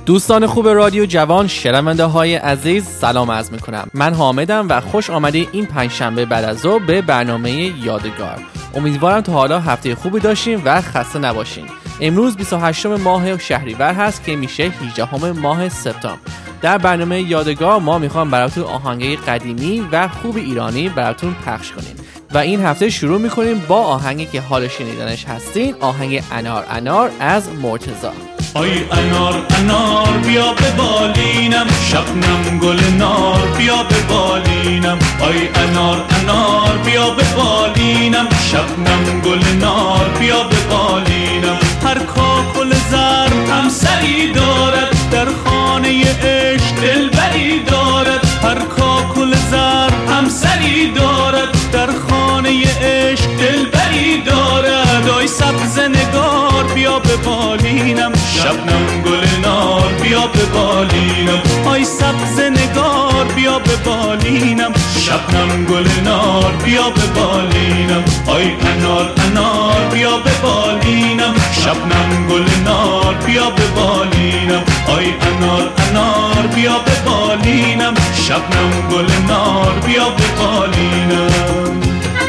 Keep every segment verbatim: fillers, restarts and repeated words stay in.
دوستان خوب رادیو جوان، شنونده های عزیز، سلام عرض میکنم. من حامدم و خوش آمدید این پنجشنبه بعد از ظهر به برنامه یادگار. امیدوارم تا حالا هفته خوبی داشتین و خسته نباشین. امروز بیست و هشتم ماه شهریور هست که میشه هجدهم ماه سپتامبر. در برنامه یادگار ما میخوام براتون آهنگای قدیمی و خوب ایرانی براتون پخش کنیم و این هفته شروع میکنیم با آهنگی که حال شنیدنش هستین، آهنگ انار انار از مرتضی. آی انار انار بیا به بالینم، شبنم گل نار بیا به بالینم. آی انار انار بیا به بالینم، شبنم گل نار بیا به بالینم. هر کاکل زر هم سری دارد، در خانه عشق دلبری دارد. هر کاکل زر هم سری دارد، در خانه عشق دلبری دارد. آی سبز نگار بیا به بالینم، شبنم گل نار بیا به بالینم. آی سبز نگار بیا به بالینم، شبنم گل نار بیا به بالینم. آی انار انار بیا به بالینم، شبنم گل نار بیا به بالینم. آی انار انار بیا به بالینم، شبنم گل نار بیا به بالینم.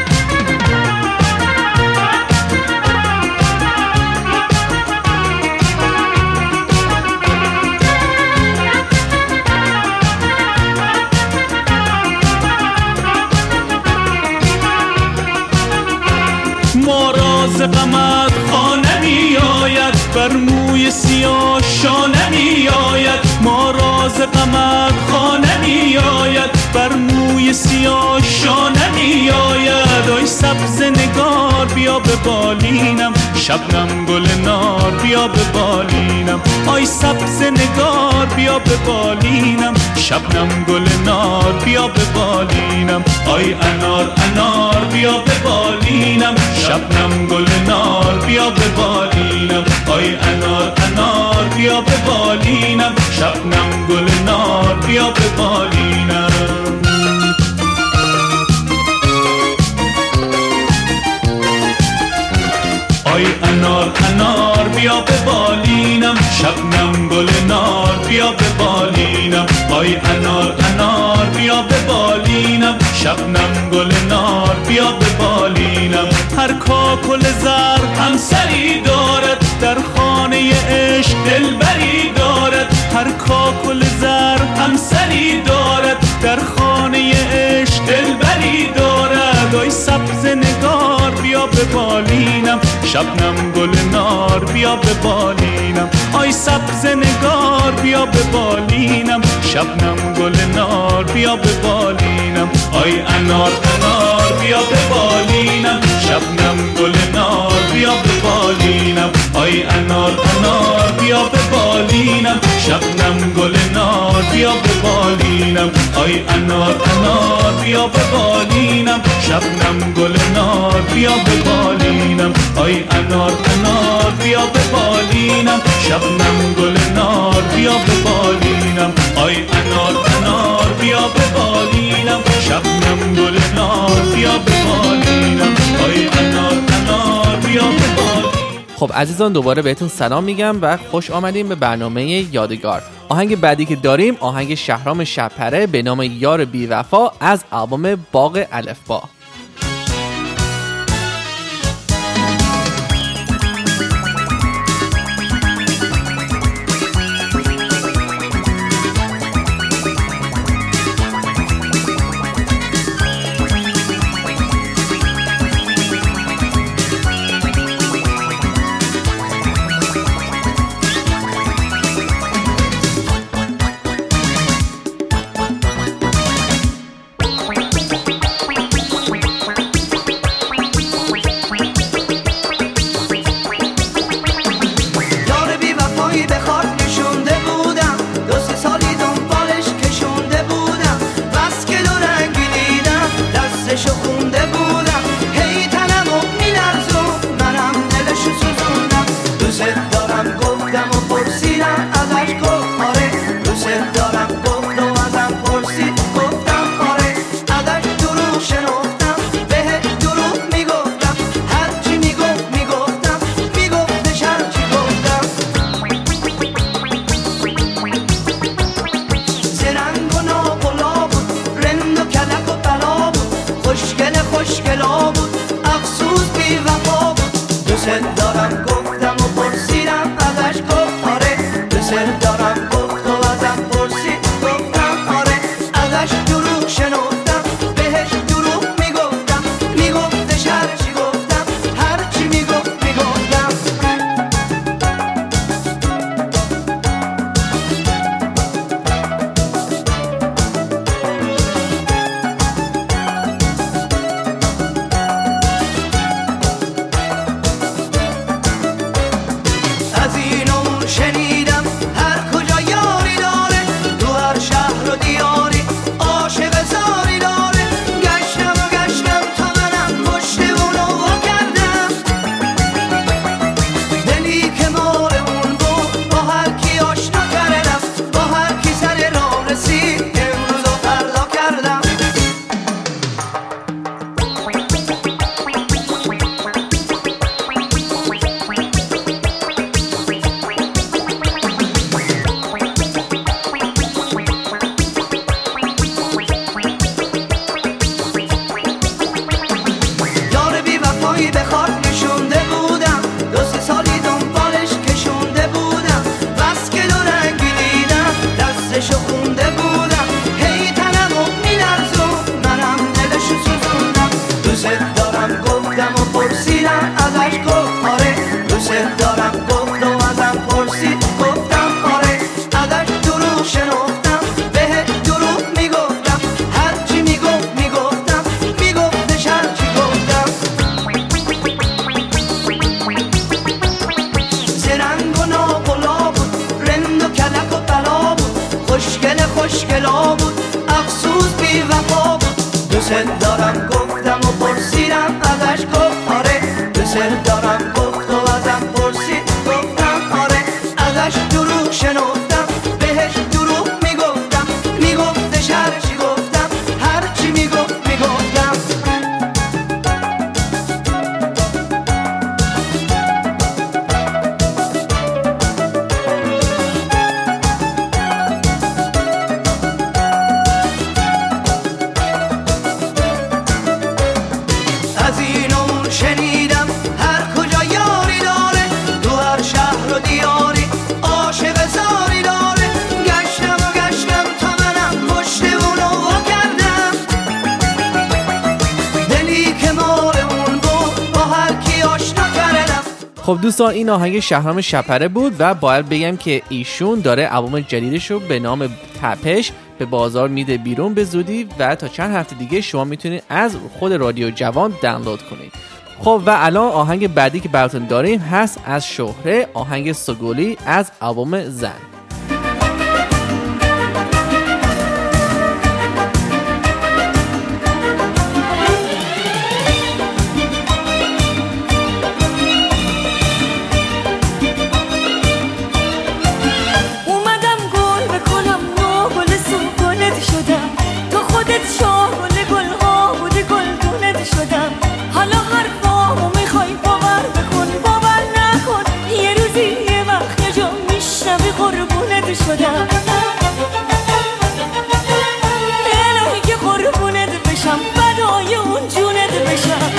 ما راز غمت خانه می آید، بر موی سیاه شانه می آید. ما راز غمت خانه می آید، بر موی سیاه شانه می آید. آی سبز نگار بیا به بالینم، شبنم گل نار بیا به بالینم. آی سبز نگار بیا به بالینم، شبنم گل نار بیا به بالینم. آی انار انار بیا به بالینم، شبنم گل نار بیا به بالینم. آی انار انار بیا به بالینم، شبنم گل نار بیا به بالینم. آی انار انار بیا به بالینم، شبنم گل نار بیا به بالینم. آی انار انار بیا به بالینم، شبنم گل نار بیا به بالینم. هر کاکل زر هم سری دارد، در خانه عشق دلبری دارد. هر کاکل زر هم سری دارد، در خانه عشق دلبری دارد. آی سبز نگار بیا به بالینم، شبنم گل نار بیا به بالینم. آی سبز نگار بیا به بالینم، شبنم گل نار بیا به بالینم. آی انار انار بیا به بالینم، شبنم گل نار بیا به بالینم. آی انار انار بیا به بالینم، شبنم گل نار بیا به بالینم. آی انار انار بیا به بالینم، شبنم گل نار بیا به بالینم. آی انار انار بیا به بالینم، شبنم گل نار بیا به بالینم. آی انار انار بیا به بالینم، شبنم گل نار بیا به بالینم. آی انار انار بیا به بالینم. خب عزیزان، دوباره بهتون سلام میگم و خوش آمدیم به برنامه یادگار. آهنگ بعدی که داریم آهنگ شهرام شب‌پره به نام یار بی وفا از آلبوم باغ الفبا. دارم گفتم و پرسیدم ازش گفت آره دوست دارم گفت و ازم پرسید گفتم آره ازش دروغ شنفتم بهش دروغ میگفتم میگفتش هرچی گفتم هرچی میگفت میگفتم از این اون شنیدم هر کجا یاری داره تو هر شهر و دیاری عاشق زاری داره گشتم و گشتم تا منم پشت اونو وا کردم دلی که مال اون بود با هر کی آشنا کردم با هر کی سر راه رسید امروز و فردا کردم یار بی وفایی به خاک نشونده بودم دو سه سالی دنبالش کشونده بودم بس که دو رنگی دیدم دستشو خونده بودم هی تنمو میلرزون منم دلشو سوزوندم دوست دارم گفتم و پرسیدم ازش گفت آره دوست دارم گفت و ازم پرسید گفتم آره ازش دروغ شنفتم بهش دروغ میگفتم هرچی میگفت میگفتم میگفتش هرچی گفتم زرنگ و ناقلا بود رند و کلک و بلا بود خوشگل خوشگلا بود افسوس بی وفا بود دوست دارم گفتم و پرسیدم ازش گفت آره دوست دارم گفت و ازم پرسید گفتم آره ازش دروغ شنفتم بهش دروغ میگفتم میگفتش هرچی گفتم هرچی میگفت میگفتم از این اون شنیدم هر کجا یاری داره تو هر شهر و دیاری عاشق زاری داره گشتم و گشتم تا منم پشت اونو وا کردم دلی که مال اون بود با هر کی آشنا کردم. خب دوستان این آهنگ شهرام شپره بود و باید بگم که ایشون داره البوم جدیدش رو به نام تپش به بازار میده بیرون به زودی و تا چند هفته دیگه شما میتونید از خود رادیو جوان دانلود کنید. خب و الان آهنگ بعدی که براتون داریم هست از شهره، آهنگ سگولی از البوم زن. اومدم گل بکنم نو گل سوگلت شدم تو خودت شاه گل گل ها بودی گل دونت شدم حالا حرفامو میخوای باور بکن باور نکن یه روزی یه وقت یه جا میشنوی قربونت شدم الهی که قربونت بشم فدای اون جونت بشم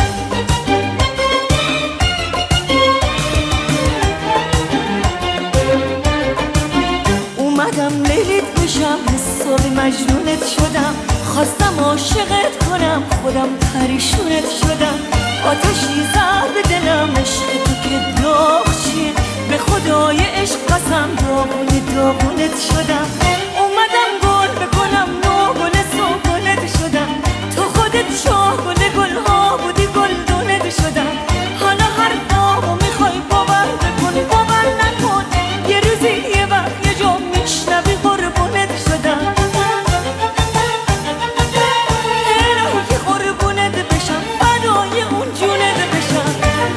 اومدم لیلیت بشم حسابی مجنونت شدم خواستم عاشقت کنم خودم پریشونت شدم آتشی زد به دلم عشق تو که داغ چیه به خدای عشق قسم داغون داغونت شدم اومدم گل بکنم نو گل سوگلت شدم تو خودت شاه گل گل ها بودی گل دونت شدم حالا حرفامو میخوای باور بکن باور نکن یه روزی یه وقت یه جا میشنوی قربونت شدم الهی که قربونت بشم فدای اون جونت بشم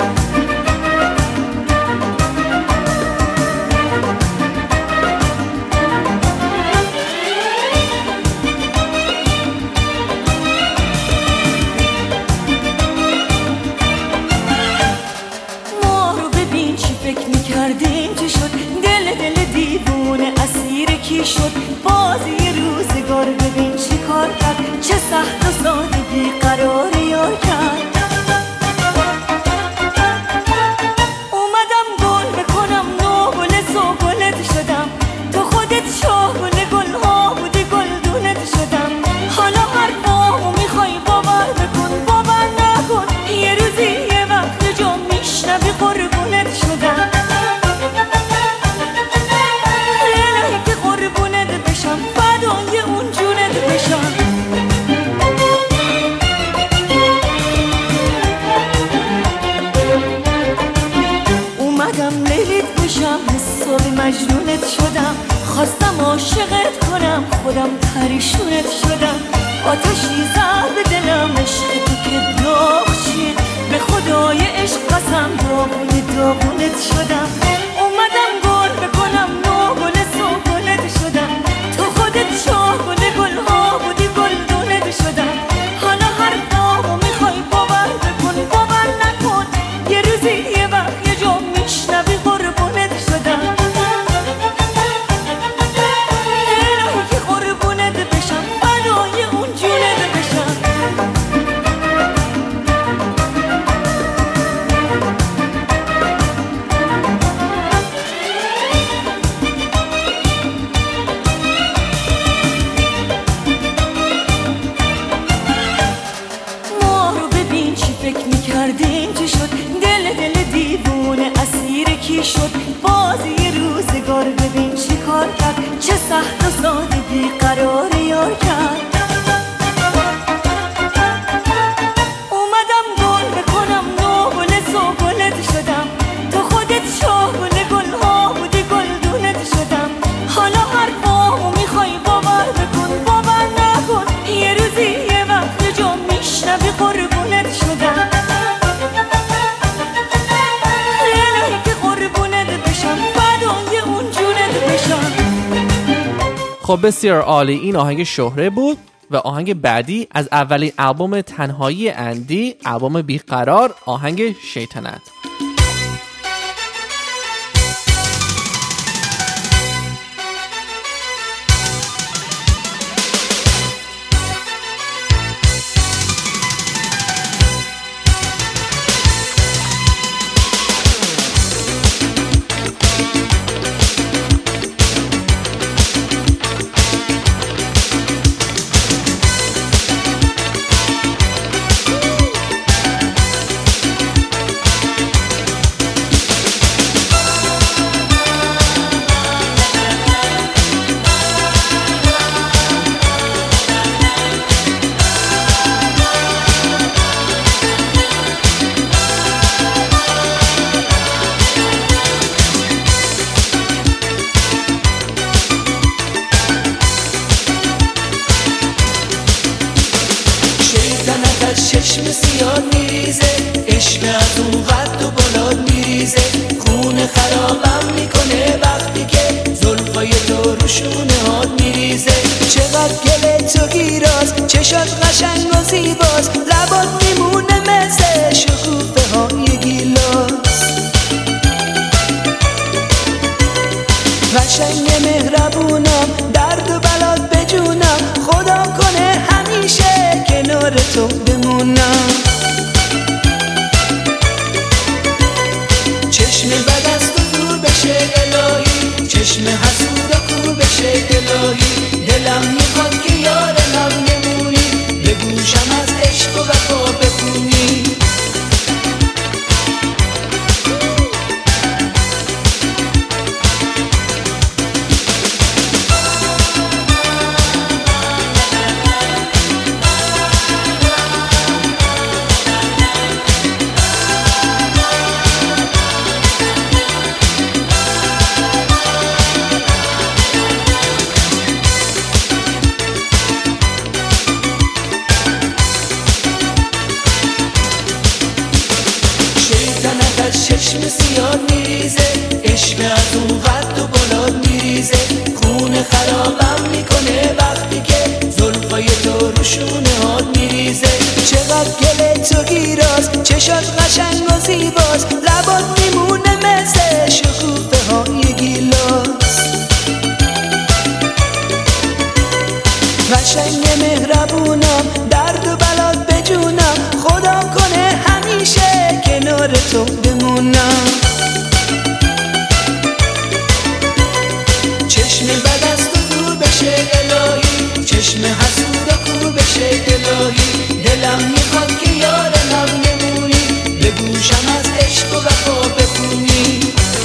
ما رو ببین چی فکر میکردیم چی شد دل دل دیوونه اسیر کی شد بازی روزگار ببین چی کار کرد چه سخت و ساده بیقراری یار کرد ببین چی فکر میکردیم چی شد، دل دل دیوونه اسیر کی شد، بازی روزگار ببین چی کار کرد، چه سخت و ساده بیقرار یار کرد. اومدم گل بکنم نوگل سوگلت شدم، تو خودت شاگل گلها بودی گلدونت شدم. حالا حرفامو میخوای باور بکن باور نکن، یه روزی یه وقت جا میشنوی قربونت شدم. الهی که قربونت بشم فدای اون جونت بشم. خب بسیار عالی، این آهنگ شهره بود و آهنگ بعدی از اولین آلبوم تنهایی اندی، آلبوم بیقرار، آهنگ شیطنت. چشم سیاه میریزه، عشق از اون قد و بلاد میریزه، خون خرابم میکنه وقتی که زلفای تو رو شونه هات میریزه. چقدر گل تو گیراز، چشات قشنگ و زیباز، لبات میمونه مثل شکوفه های گیلاس. قشنگ مهربونم، درد و بلات بجونم، خدا کنه همیشه کنار تو بمونم. چشم بد از تو دور بشه الهی، چشم حسود و کور بشه الهی. دلم میخواد که یارم نمونی، به گوشم از عشق و وفا بخونی. چشم سیاه میریزه، عشق از اون قد و بلاد میریزه، خون خرابم میکنه وقتی که زلفای تو رو شونه هات میریزه. چقدر گل تو گیراز، چشات قشنگ و زیباز، لبات میمونه مثل شکوفه های گیلاس. قشنگ مهربونم، درد و بلات بجونم، خدا کنه همیشه کنار تو بمونم. چشم بد از تو دور بشه الهی، چشم حسود و کور بشه الهی. دلم میخواد که یارم نمونی، به گوشم از عشق و وفا بخونی.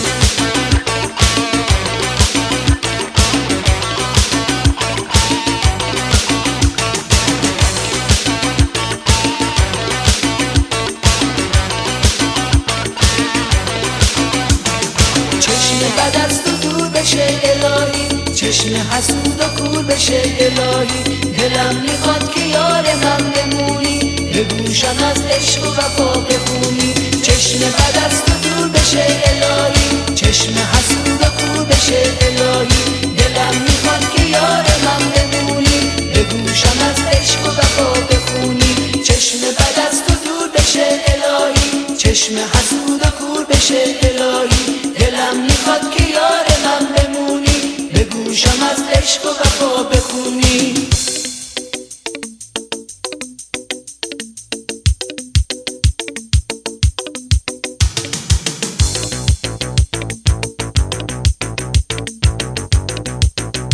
چشم حسود و کور بشه الهی. دلم میخواد که یارم هم بمونی، به گوشم از عشق و وفا بخونی. چشم بد از تو دور بشه الهی، چشم حسود و کور بشه الهی. دلم میخواد که یارم هم بمونی، به گوشم از عشق و وفا بخونی. چشم بد از تو دور بشه الهی، چشم حسود و کور بشه الهی. دلم میخواد که یارم هم بمونی، به گوشم از عشق و وفا بخونی.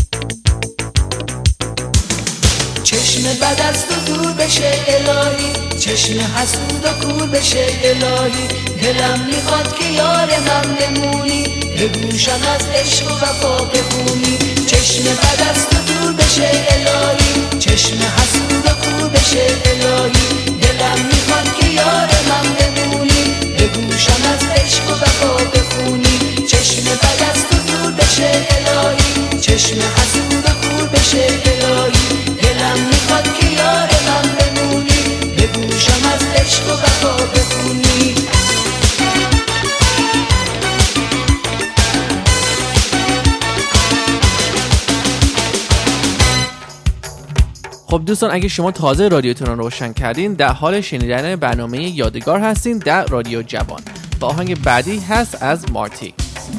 چشم بد از تو دور بشه الهی، چشم حسود و کور بشه الهی. دلم میخواد که یار من بمونی، به گوشم از عشق و وفا بخونی. چشم بد از تو دور بشه الهی، چشم حسود و کور بشه الهی. دلم میخواد که یار من بمونی، به گوشم از عشق و وفا بخونی. چشم بد از تو دور بشه الهی، چشم حسود و کور بشه الهی. دلم میخواد که یار من بمونی، به گوشم از عشق و وفا بخونی. خب دوستان، اگه شما تازه رادیوتون رو روشن کردین، در حال شنیدن برنامه یادگار هستین در رادیو جوان و آهنگ بعدی هست از مارتی.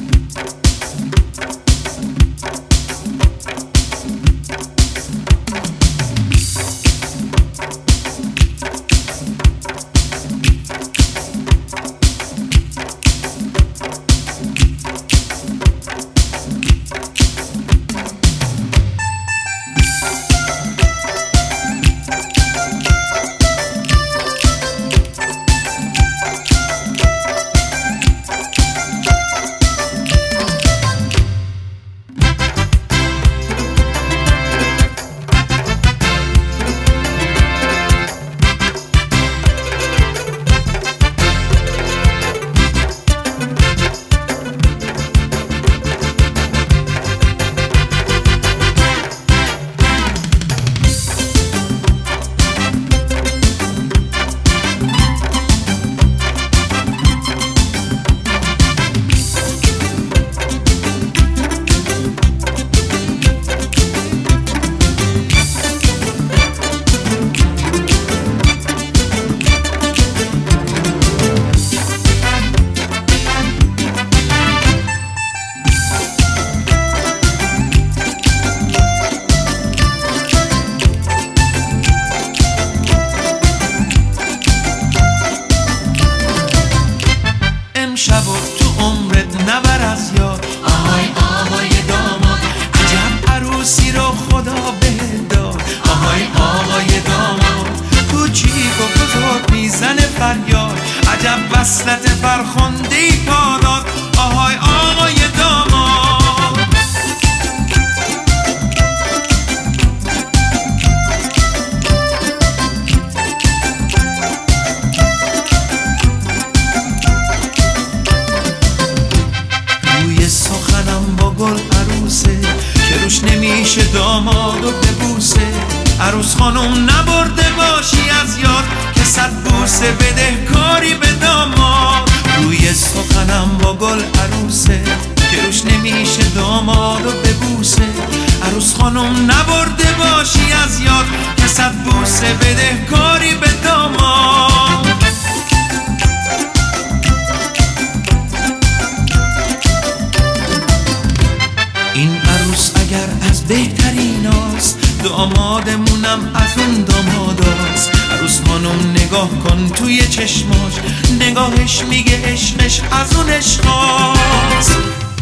عروس خانم نبرده باشی از یاد، که صد بوسه بده کاری به داماد. روی سخنم با گل عروسه که روش نمیشه داماد و ببوسه. عروس خانم نبرده باشی از یاد، که صد بوسه بده کاری به داماد. این عروس اگر از بهتریناست، دامادمونم از اون داماداست. عروس خانم نگاه کن توی چشماش، نگاهش میگه عشقش از اون عشقاست.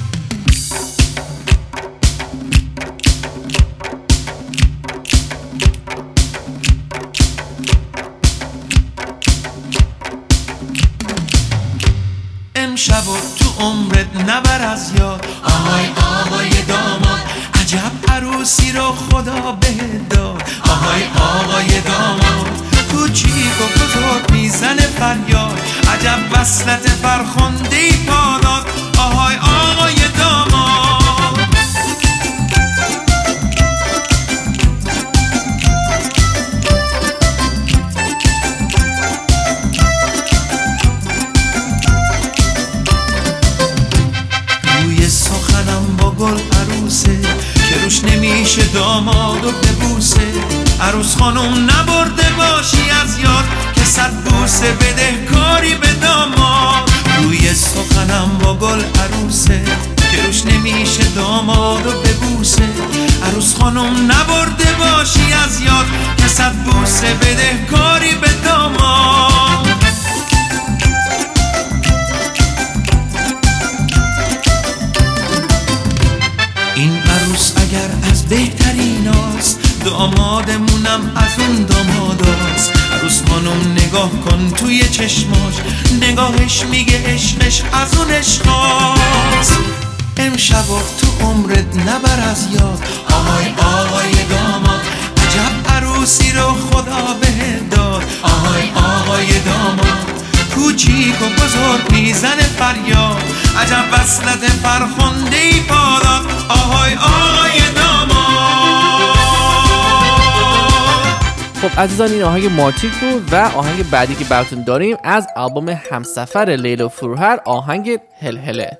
امشب و تو عمرت نبر از یاد، آهای آهای داماد، عجب عروسی رو خدا بهت داد. آهای آهای داماد، کوچیک و بزرگ میزنه فریاد، عجب وصلت فرخنده‌ای پا داد. آهای آهای داماد، روی سخنم با گل عروسه که روش نمیشه داماد و ببوسه. عروس خانم نبرده باشی از یاد، که صد بوسه بده کاری به داماد. روی سخنم با گل عروسه که روش نمیشه داماد و ببوسه. عروس خانم نبرده باشی از یاد، که صد بوسه بده کاری به داماد. این عروس اگر از بهتریناست، دامادمونم از اون داماداست. عروس خانم نگاه چشماش، نگاهش میگه عشقش از اون عشقاست. امشب و تو عمرت نبر از یاد، آهای آقای داماد، عجب عروسی رو خدا بهت داد. آهای آقای داماد، کوچیک و بزرگ میزن فریاد، عجب وصلت فرخنده ای پاداد. آهای آقای داماد. خب عزیزان، این آهنگ مارتیک بود و آهنگ بعدی که براتون داریم از آلبوم همسفر لیلا فروهر، آهنگ هلهله.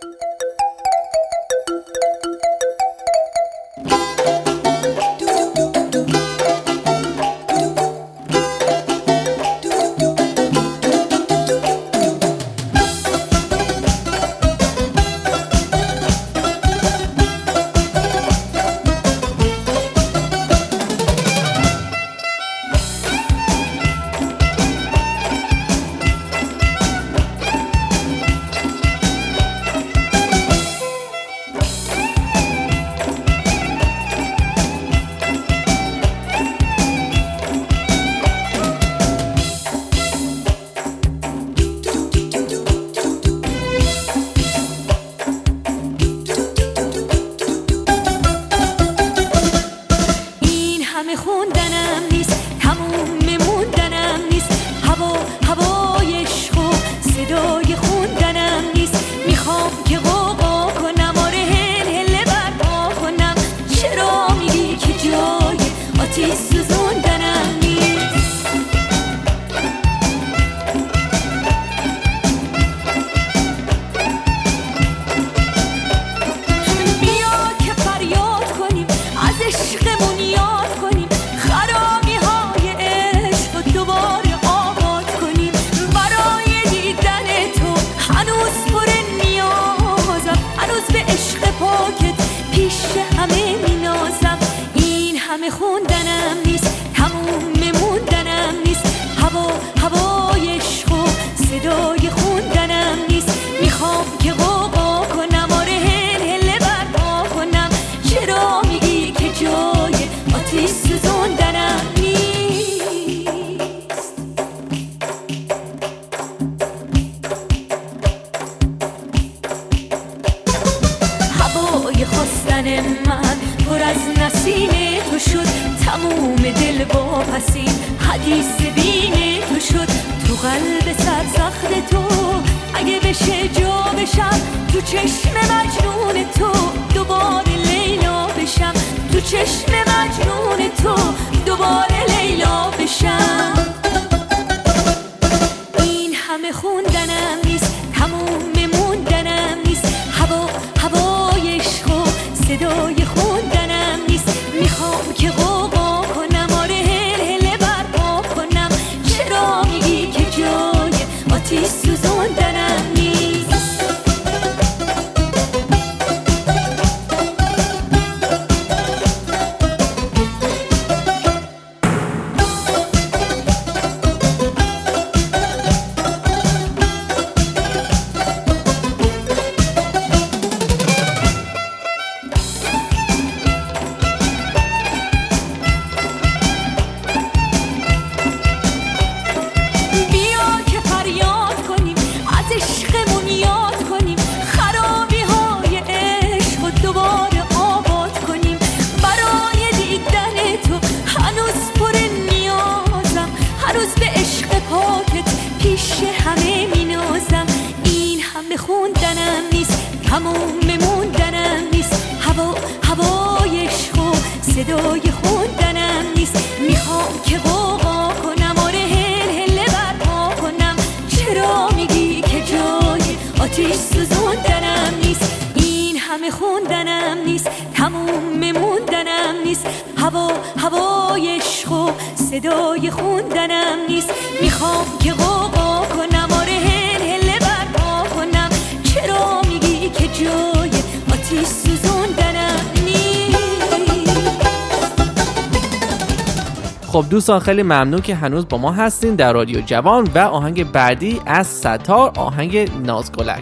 خب دوستان، خیلی ممنون که هنوز با ما هستین در رادیو جوان و آهنگ بعدی از ستار، آهنگ نازگلک.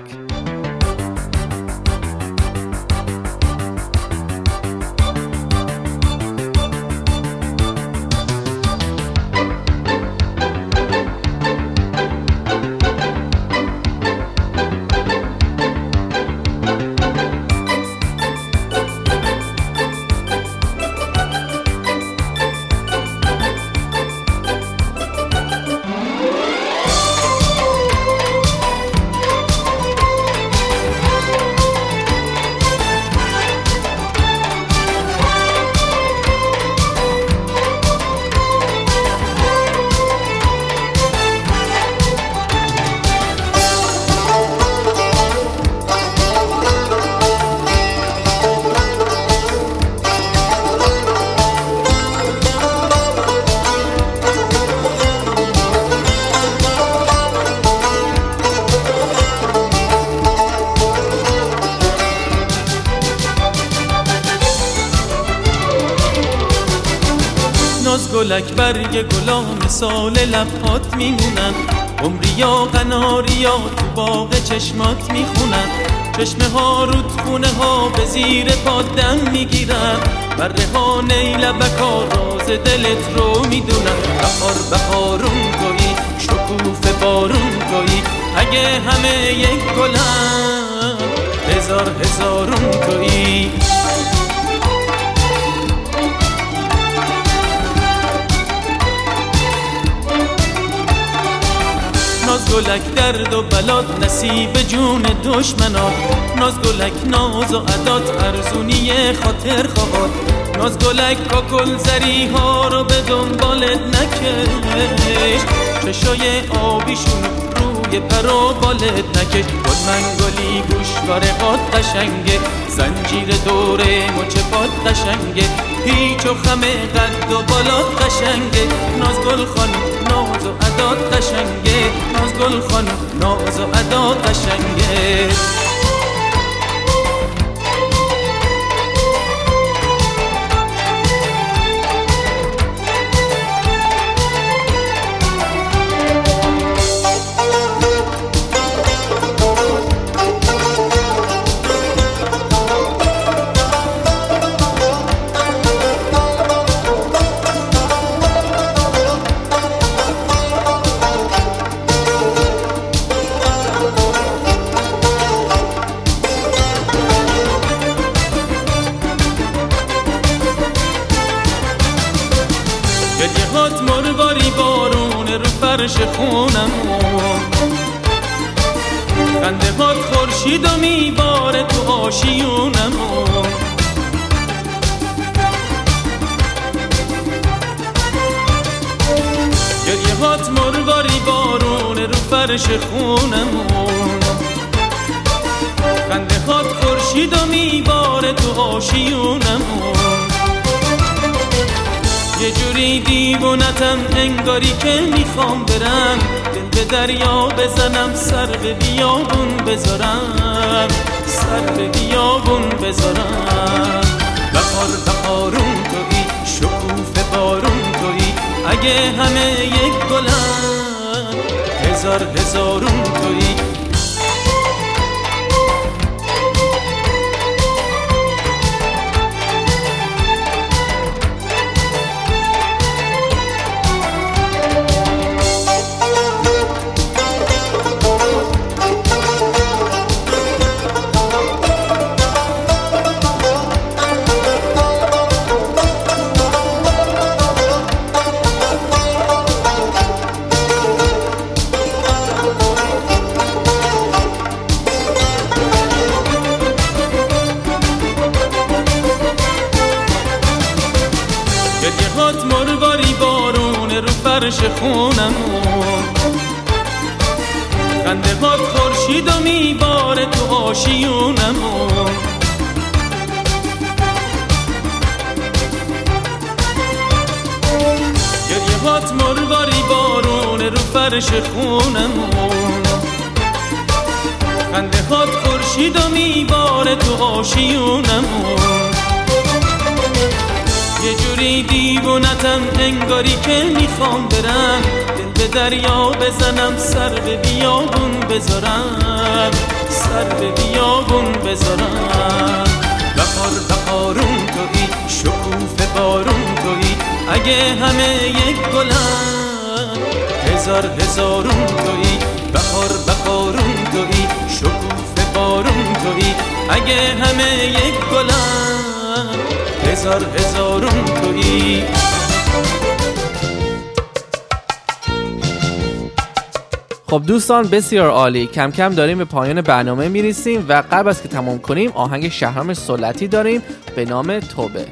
گلک برگ گلا مثال لبهات میمونن، عمری یا قناری یا تو باغ چشمات میخونن. چشمه ها رود خونه ها به زیر پات دم میگیرن، بره ها نیلبکا راز دلت رو میدونن. بهار بهارون تویی، شکوفه بارون تویی، اگه همه یک گلن هزار هزارون تویی. ناز گلک درد و بلاد نصیب جون دشمنات، ناز گلک ناز و عدات ارزونی خاطر خواهد. ناز گلک کاکل زری ها رو به دنبالت نکش، چشای آبیشون روی پر و بالت نکش. گل منگلی گوشوار قد قشنگه، زنجیر دوره مچ پات قشنگه، پیچ و خم قد و بالات قشنگه. ناز گل خانم ناز و عدات قشنگه، ناز گل خانم ناز و عدات قشنگه. گریه هات مرواری بارون رو فرش خونمون، خنده هات خورشید و میباره تو آشیونمون. گریه هات مرواری بارون رو فرش خونمون، خنده هات خورشید و میباره تو آشیونمون. یه جوری دیوونتم انگاری که میخوام برم، دل به دریا بزنم سر به بیابون بذارم، سر به بیابون بذارم. بهار بهارون تویی، شکوفه بارون تویی، اگه همه یک گلن هزار هزارون تویی. گریه هات مرواری بارون رو فرش خونمون، خنده هات خورشید و میباره تو آشیونمون. گریه هات مرواری بارون رو فرش خونمون، خنده هات خورشید و میباره تو آشیونمون. یه جوری دیوونتم انگاری که میخوام برم، دل به دریا بزنم سر به بیابون بذارم، سر به بیابون بذارم. بهار بهارون تویی، شکوفه بارون تویی، اگه همه یک گلن هزار هزارون تویی. بهار بهارون تویی، شکوفه بارون تویی، اگه همه یک گلن هزار هزارون تویی. خب دوستان بسیار عالی، کم کم داریم به پایان برنامه میرسیم و قبل از که تمام کنیم آهنگ شهرام سلطی داریم به نام توبه.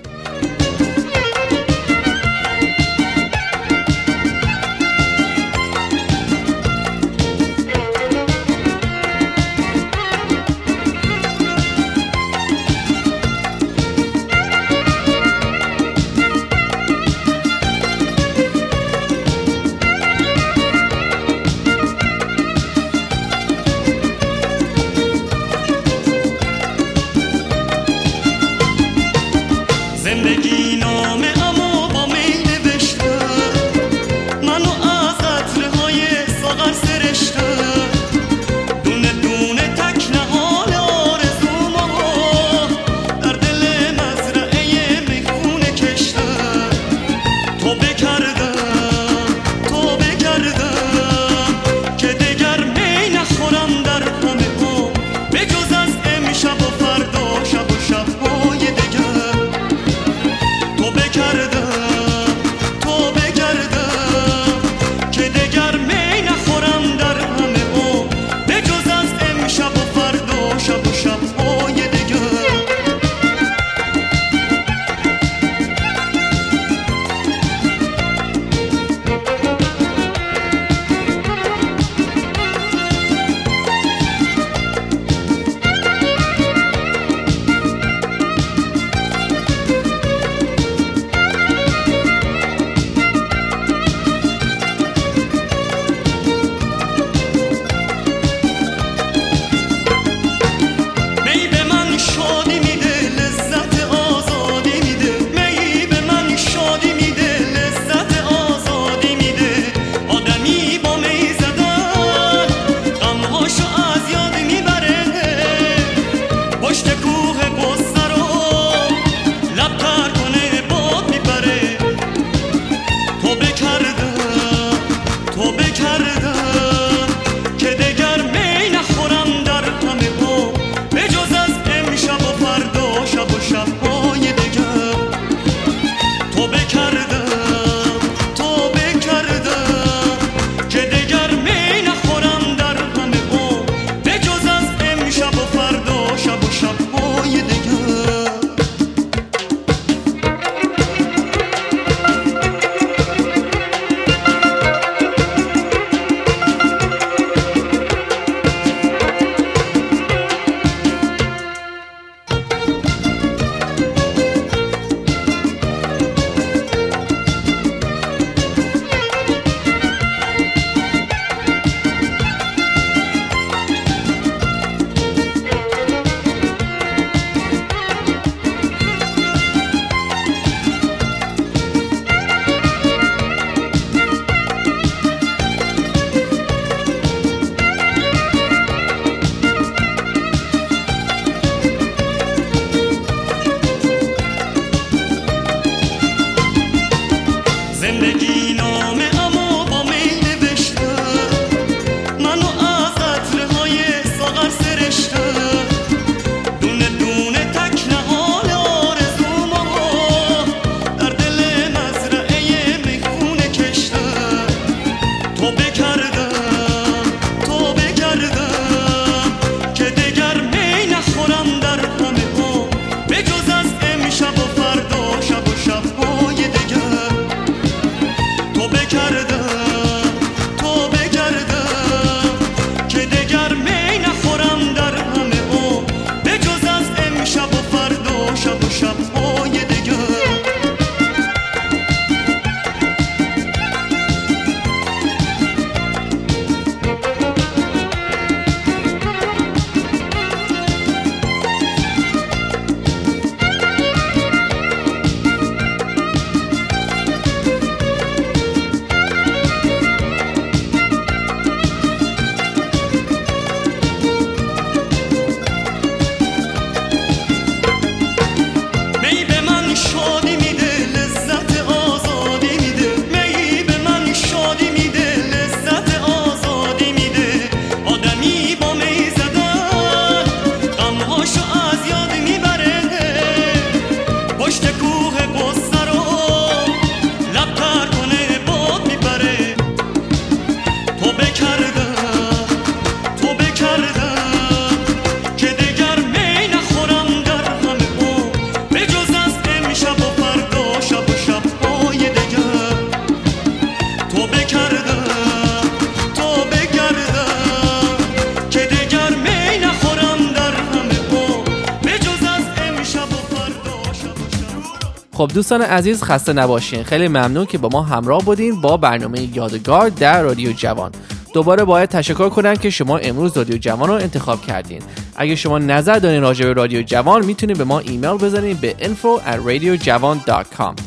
خب دوستان عزیز خسته نباشین. خیلی ممنون که با ما همراه بودین با برنامه یادگار در رادیو جوان. دوباره باید تشکر کنم که شما امروز رادیو جوان رو انتخاب کردین. اگه شما نظر دارین راجع به رادیو جوان میتونید به ما ایمیل بزنید به info at radio javan dot com.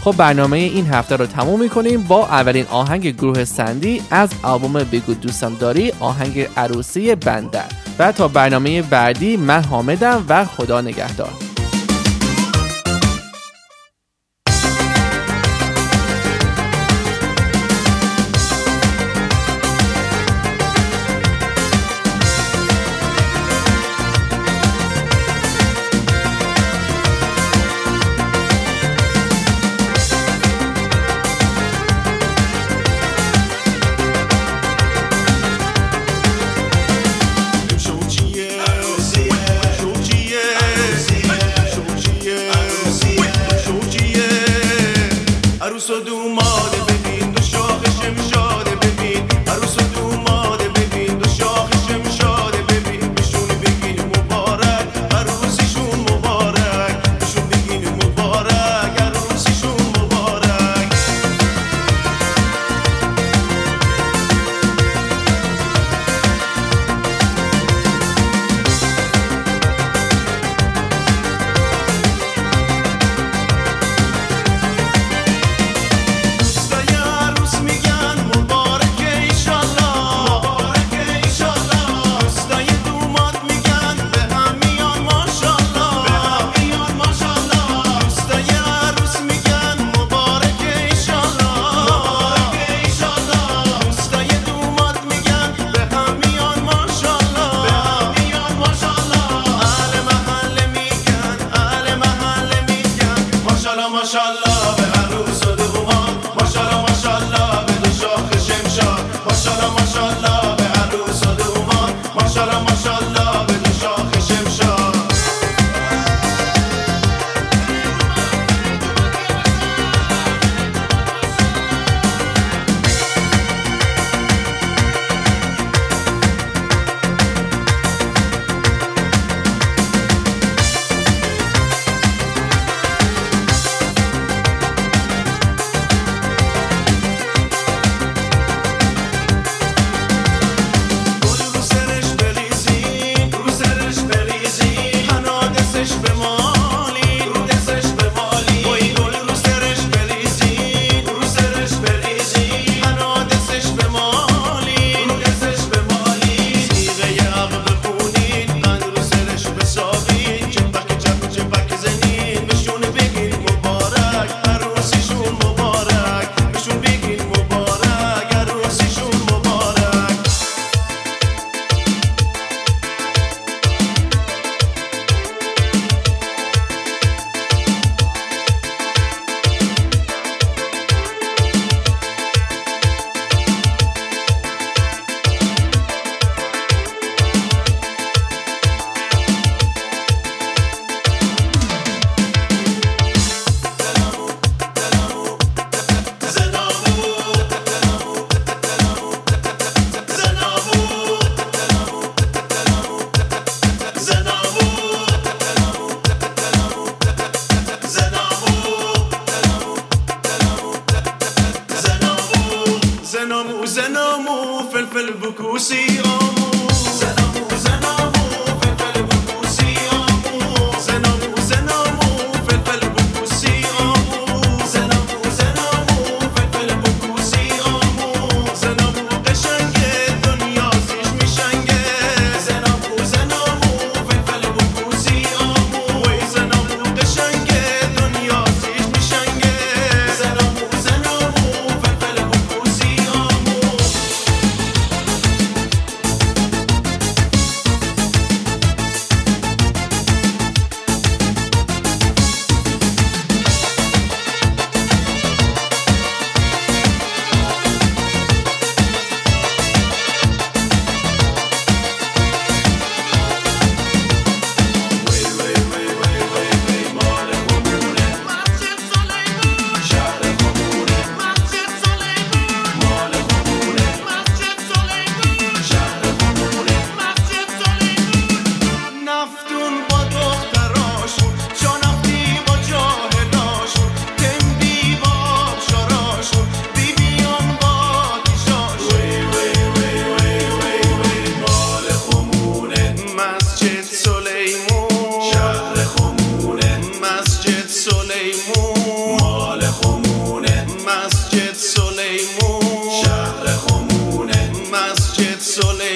خب برنامه این هفته رو تموم میکنیم با اولین آهنگ گروه سندی از آلبوم بگو دوستم داری، آهنگ عروسی بندر. و تا برنامه بعدی من حامدم و خدا نگهدار.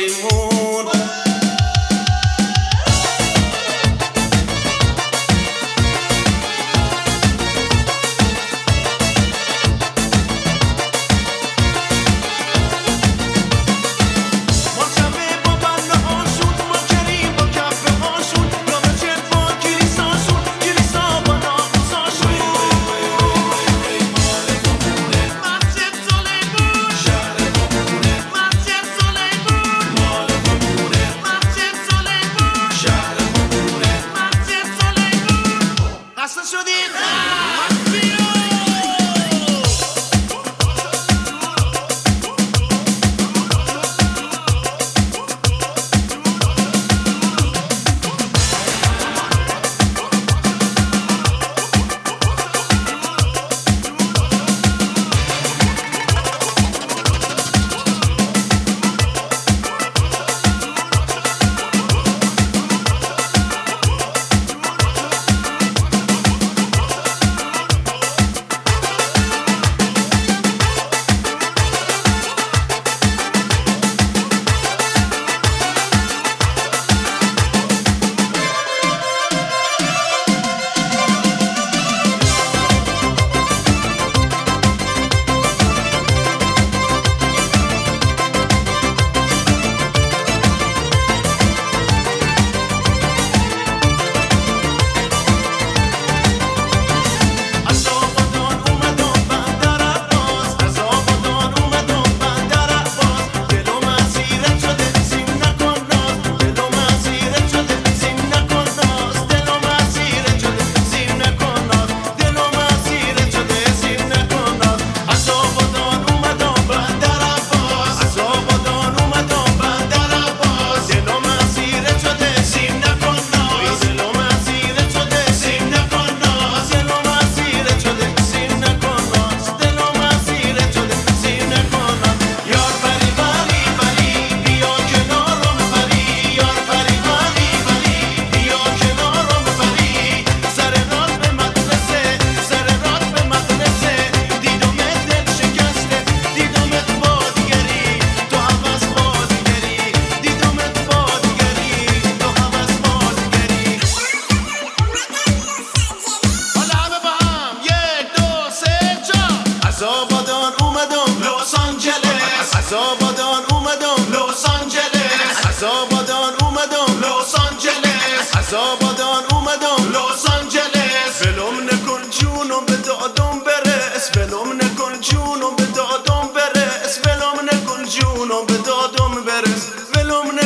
لیمون. آبادان اومدم لس آنجلس، از آبادان اومدم لس آنجلس، از آبادان اومدم لس آنجلس. ولم نکن جونم به دادم برس، ولم نکن جونم به دادم برس، ولم نکن جونم به دادم برس، ولم